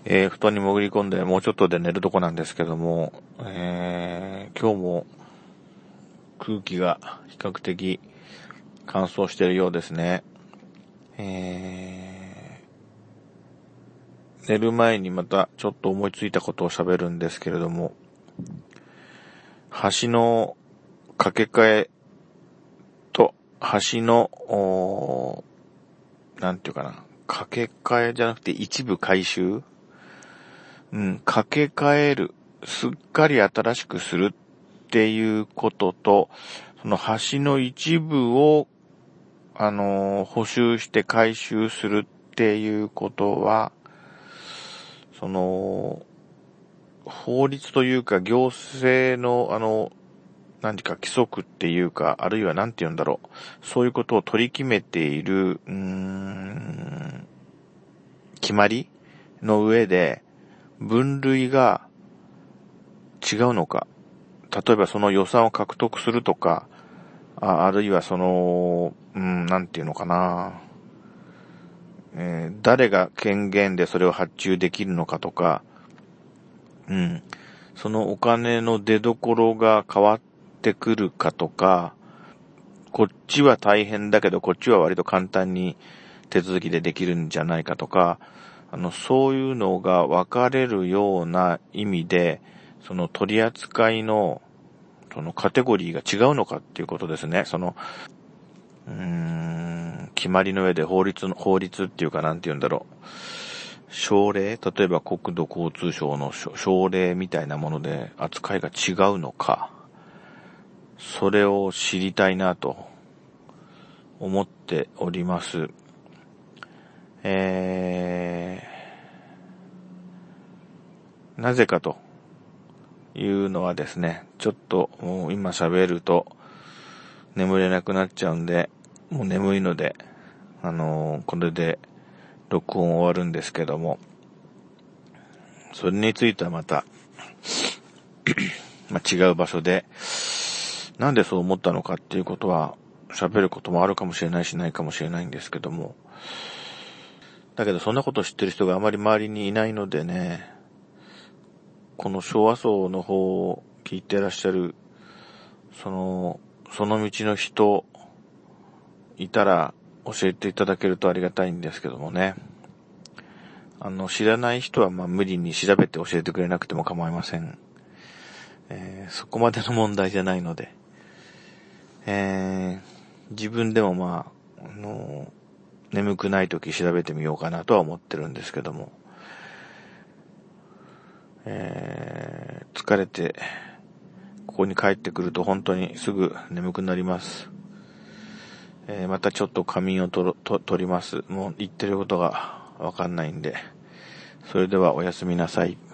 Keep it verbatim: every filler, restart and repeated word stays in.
えー、布団に潜り込んでもうちょっとで寝るとこなんですけども、えー、今日も空気が比較的乾燥しているようですね。えー、寝る前にまたちょっと思いついたことを喋るんですけれども、橋の架け替えと橋の、なんていうかな、架け替えじゃなくて一部改修、うん、架け替える、すっかり新しくするっていうことと、その橋の一部を、あのー、補修して改修するっていうことは、その、法律というか行政の、あの、何か規則っていうか、あるいは何て言うんだろう。そういうことを取り決めている、うーん、決まりの上で、分類が違うのか。例えばその予算を獲得するとか、あ, あるいはその、うん、なんていうのかな、えー、誰が権限でそれを発注できるのかとか、うん、そのお金の出所が変わってくるかとか、こっちは大変だけどこっちは割と簡単に手続きでできるんじゃないかとか、あの、そういうのが分かれるような意味で、その取り扱いの、そのカテゴリーが違うのかっていうことですね。その、うーん、決まりの上で法律の、法律っていうかなんて言うんだろう。省令、例えば国土交通省の省令みたいなもので扱いが違うのか。それを知りたいなと思っております。えー、なぜかというのはですね、ちょっともう今喋ると眠れなくなっちゃうんで、もう眠いので、あのー、これで録音終わるんですけども、それについてはまた、まあ、違う場所で、なんでそう思ったのかっていうことは喋ることもあるかもしれないしないかもしれないんですけども、だけどそんなこと知ってる人があまり周りにいないのでね、この昭和層の方を聞いてらっしゃる、その、その道の人、いたら教えていただけるとありがたいんですけどもね。あの、知らない人はまあ無理に調べて教えてくれなくても構いません。えー、そこまでの問題じゃないので、えー、自分でもまあ、あの、眠くないとき調べてみようかなとは思ってるんですけども、えー、疲れてここに帰ってくると本当にすぐ眠くなります。えー、またちょっと仮眠をとろと取ります。もう言ってることがわかんないんで、それではおやすみなさい。